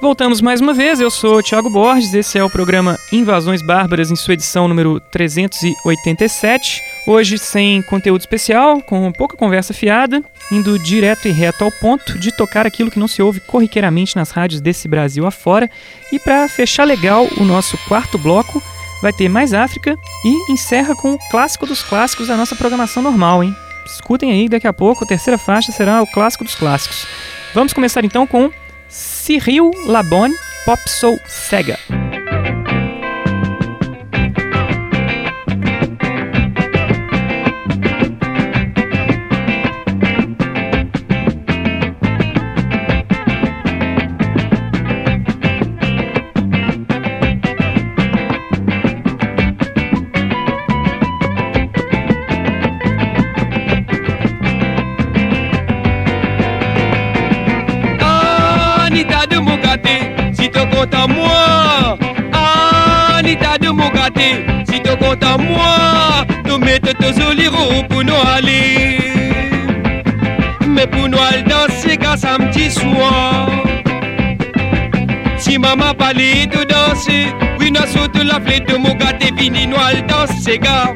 Voltamos mais uma vez, eu sou o Thiago Borges, esse é o programa Invasões Bárbaras em sua edição número 387. Hoje sem conteúdo especial, com pouca conversa fiada, indo direto e reto ao ponto de tocar aquilo que não se ouve corriqueiramente nas rádios desse Brasil afora. E para fechar legal o nosso quarto bloco, vai ter mais África e encerra com o clássico dos clássicos da nossa programação normal, hein? Escutem aí, daqui a pouco a terceira faixa será o clássico dos clássicos. Vamos começar então com Cyril Labonne, Pop Soul Sega. À moi, Anita de Mogate, si tu comptes à moi, nous mettons tous au liro pour nous aller. Mais pour nous aller danser qu'à samedi soir. Si maman parlait de danser, oui, nous sautons la flèche de Mogate, vini nous aller danser, gars.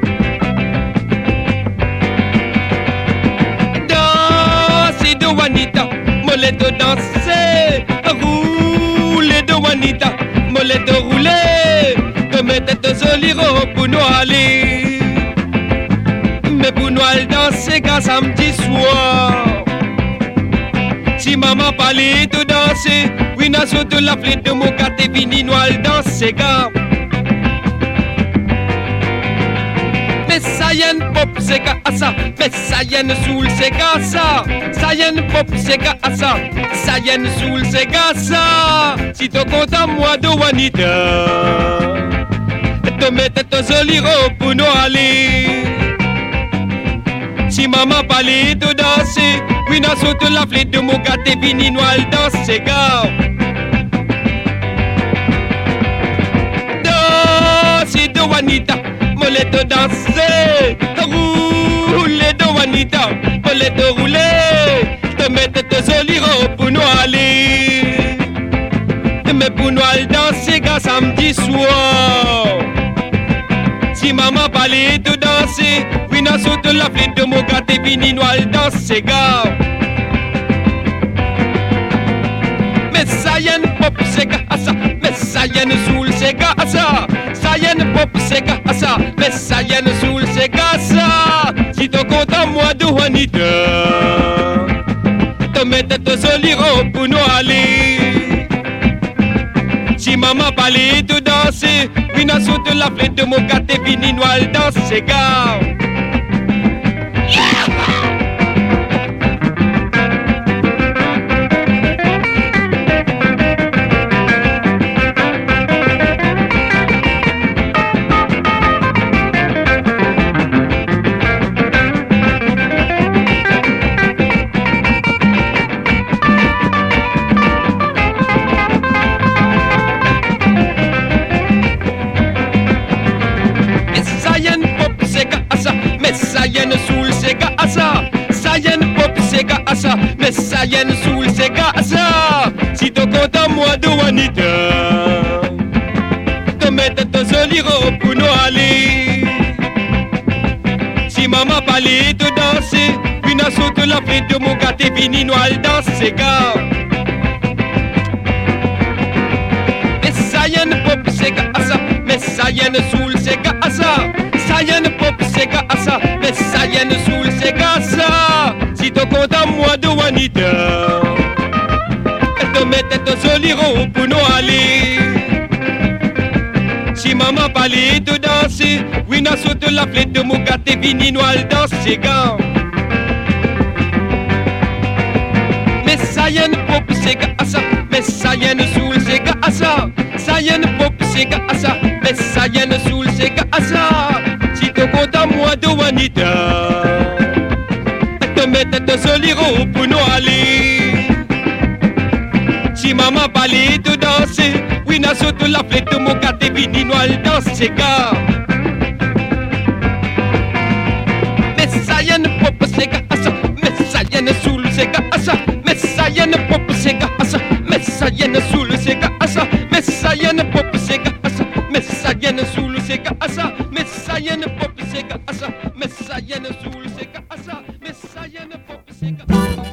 Danser de Juanita, mollet de danser. De Juanita, molette de rouler, que mettait de soliro pour nous aller. Mais pour nous aller danser qu'à samedi soir. Si maman parlait de danser, oui, n'a sauté la flèche de mon gâté, vini nous aller danser, gars. Mais ça y est, pop, c'est qu'à ça. Mais ça y est, soul, c'est qu'à ça. Ça y est, pop, c'est qu'à ça. Ça y est, soul, c'est qu'à ça. Si tu comptes à moi de Juanita, te mettez ton soliro pour nous aller. Si maman parlait de danser, oui, n'a sauté la flèche de mon gâté, vini nous aller danser, gars. Danser de Juanita, molette de danser, rouler de Juanita, molette de rouler, te mettre de soliro pour nous aller. Mais pour nous aller danser qu'à samedi soir. Si maman parlait de danser, oui, n'a sauté la flèche de mon gâté, vini nous aller danser, gars. Mais ça y est, pop, c'est qu'à ça. Mais ça y est, soul, c'est qu'à ça. Ça y est, pop, c'est qu'à ça. Mais ça y est, soul, c'est qu'à ça. Si tu comptes à moi de Juanita, te mettez de soliro pour nous aller. Si maman parlait de danser, oui, n'a sauté la flèche de mon gâté, vini nous aller danser, gars. Mais ça y est, soul, c'est qu'à ça. Si tu comptes à moi de Juanita, te mettez ton soliro pour nous aller. Si maman parlait de danser, puis n'a sauté la flèche de mon gâté, vini nous aller danser, gars. Mais ça y est, pop, c'est qu'à ça. Mais ça y est, soul, c'est qu'à ça. Ça y est, pop, c'est qu'à ça. Mais ça y est, soul, c'est qu'à ça. Si tu comptes à moi de Juanita, te mettez ton soliro pour nous aller. Si maman parlait de danser, oui, n'a sauté la flèche de mon gâté, vini nous aller danser, gars. Mais ça y est, pop, c'est qu'à ça. Mais ça y est, soul, c'est qu'à ça. Ça y est, pop, c'est qu'à ça. Mais ça y est, soul, c'est qu'à ça. Si tu comptes à moi de Juanita, te mettez ton soliro pour nous aller. Si maman parlait de danser, oui, n'a sauté la flèche de mon gâté, vini nous aller danser, gars. Mais ça y est, pop, c'est qu'à ça. Mais ça y est, soul, c'est qu'à ça. Mais ça y est, pop, c'est qu'à ça. Mais ça y est, soul, c'est qu'à pop sega asa messayene zulu sega asa messayene pop sega asa messayene zulu sega asa messayene pop sega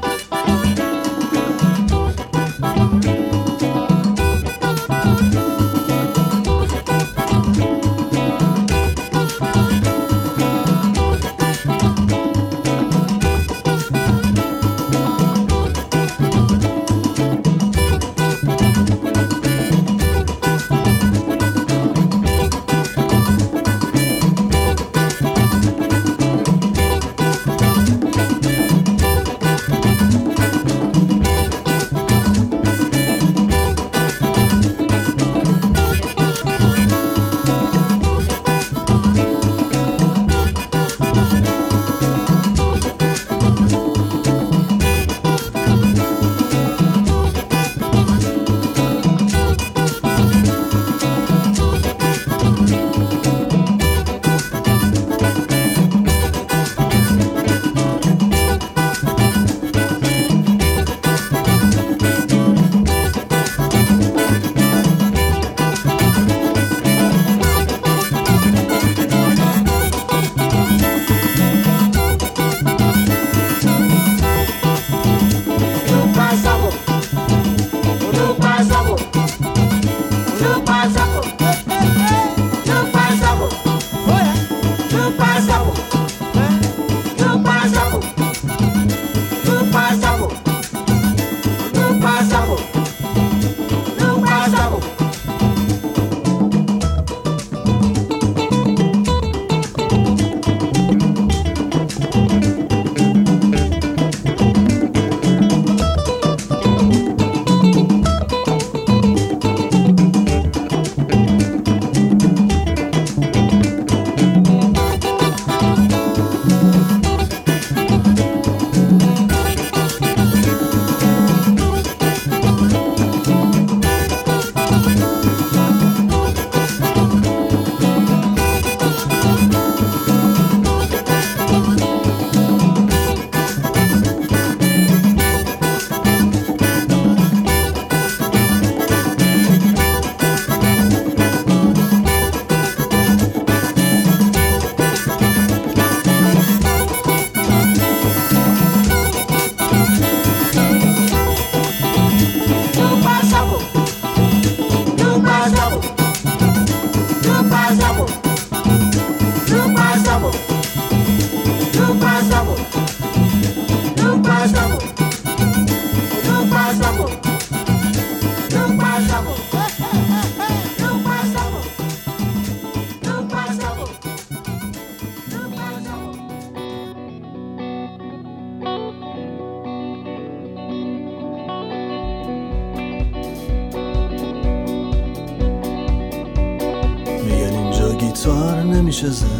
گیتار نمیشه زن،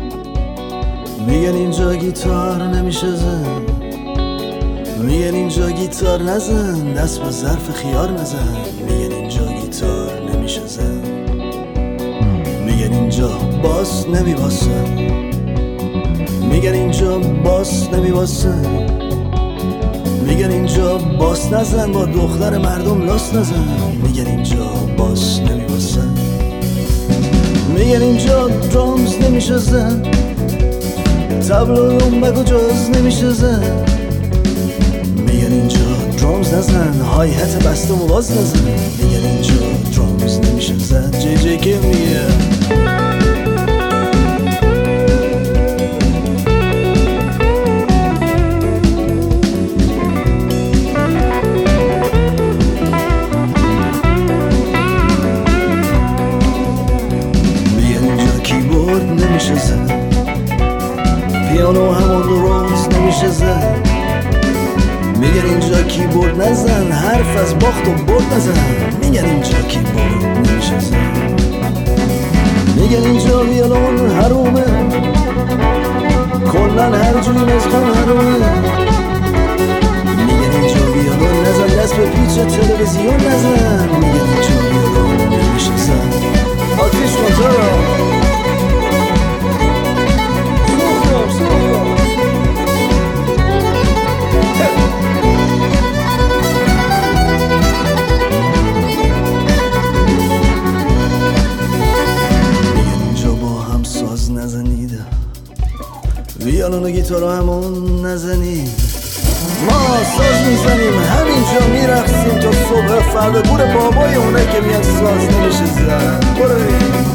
میگن اینجا گیتار نمیشه زن، میگن اینجا گیتار نزن، دست به ظرف خیار نزن، میگن اینجا گیتار نمیشه زن، میگن اینجا باس نمیباسن، میگن اینجا باس نمیباسن، میگن اینجا باس نزن، با دختر مردم لاس نزن، میگن اینجا باس نمیباسن، میگن اینجا درامز نمیشه زن، تبل و دنبک و جاز نمیشه زن، میگن اینجا درامز نزن، های هت بسته و باز نزن، میگن اینجا درامز نمیشه زن. جی جی که میگه نمیشه زن، پیانو همون درست نمیشه زن، میگن اینجا کیبورد نزن، حرف از باخت و برد نزن، میگن اینجا کیبورد نمیشه زن، میگن اینجا ویولون حرومه، کلن هر جوری مزخون حرومه، میگن اینجا ویولون نزن، دست به پیچ تلویزیون نزن، میگن اینجا ویولون نمیشه زن. آتیش کنترل ویالون و گیتار رو همون نزنیم ما ساز میزنیم همینجا میرقصیم تا صبح فردا گور بابای اونه که میاد ساز نمیشه زن بریم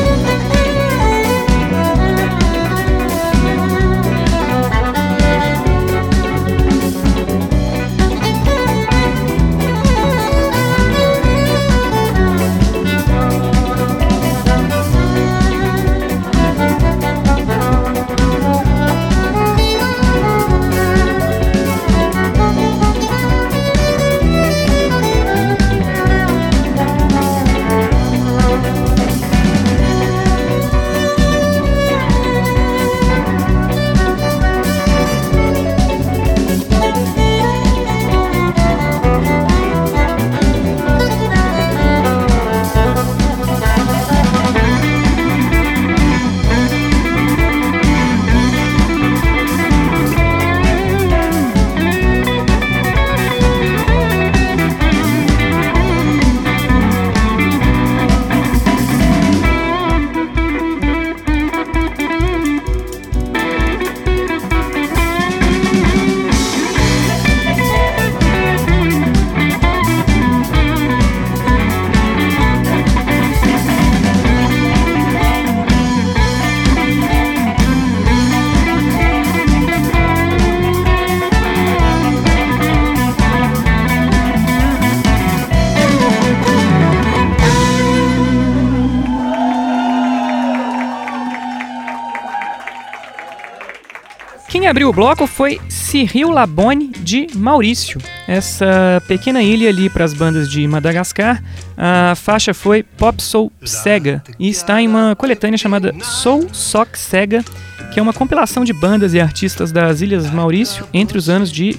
Quem abriu o bloco foi Cyril Labonne de Maurício, essa pequena ilha ali para as bandas de Madagascar. A faixa foi Pop Soul Sega e está em uma coletânea chamada Soul Sock Sega, que é uma compilação de bandas e artistas das Ilhas Maurício entre os anos de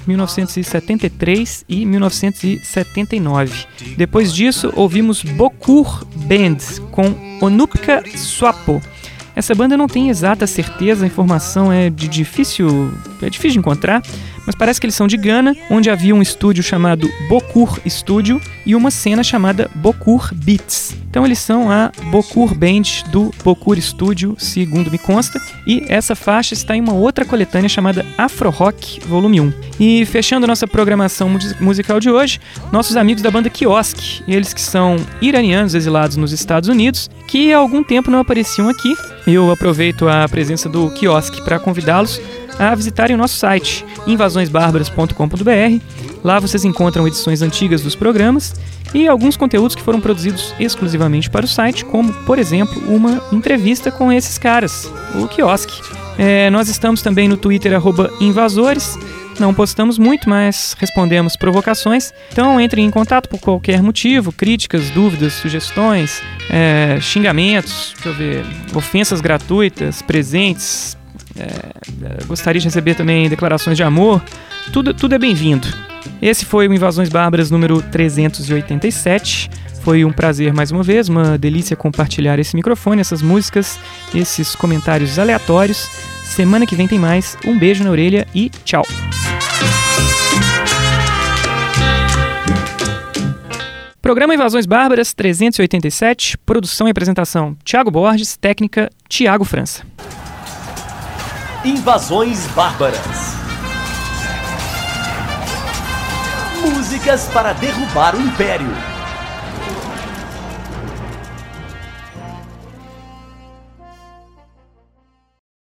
1973 e 1979. Depois disso, ouvimos Bokur Band com Onupka Swapo. Essa banda não tem exata certeza, a informação é difícil de encontrar, mas parece que eles são de Gana, onde havia um estúdio chamado Bokur Studio e uma cena chamada Bokur Beats. Então eles são a Bokur Band do Bokur Studio, segundo me consta, e essa faixa está em uma outra coletânea chamada Afro Rock Volume 1. E fechando nossa programação musical de hoje, nossos amigos da banda Kiosk, eles que são iranianos exilados nos Estados Unidos, que há algum tempo não apareciam aqui. Eu aproveito a presença do Kiosk para convidá-los a visitarem o nosso site, invasõesbarbaras.com.br. Lá vocês encontram edições antigas dos programas e alguns conteúdos que foram produzidos exclusivamente para o site, como, por exemplo, uma entrevista com esses caras, o Kiosk. Nós estamos também no Twitter, @invasores. Não postamos muito, mas respondemos provocações. Então entrem em contato por qualquer motivo, críticas, dúvidas, sugestões, xingamentos, ofensas gratuitas, presentes. Gostaria de receber também declarações de amor. Tudo é bem-vindo. Esse foi o Invasões Bárbaras número 387. Foi um prazer mais uma vez, uma delícia compartilhar esse microfone, essas músicas, esses comentários aleatórios. Semana que vem tem mais. Um beijo na orelha e tchau! Programa Invasões Bárbaras 387, produção e apresentação Thiago Borges, técnica Thiago França. Invasões Bárbaras. Músicas para derrubar o Império.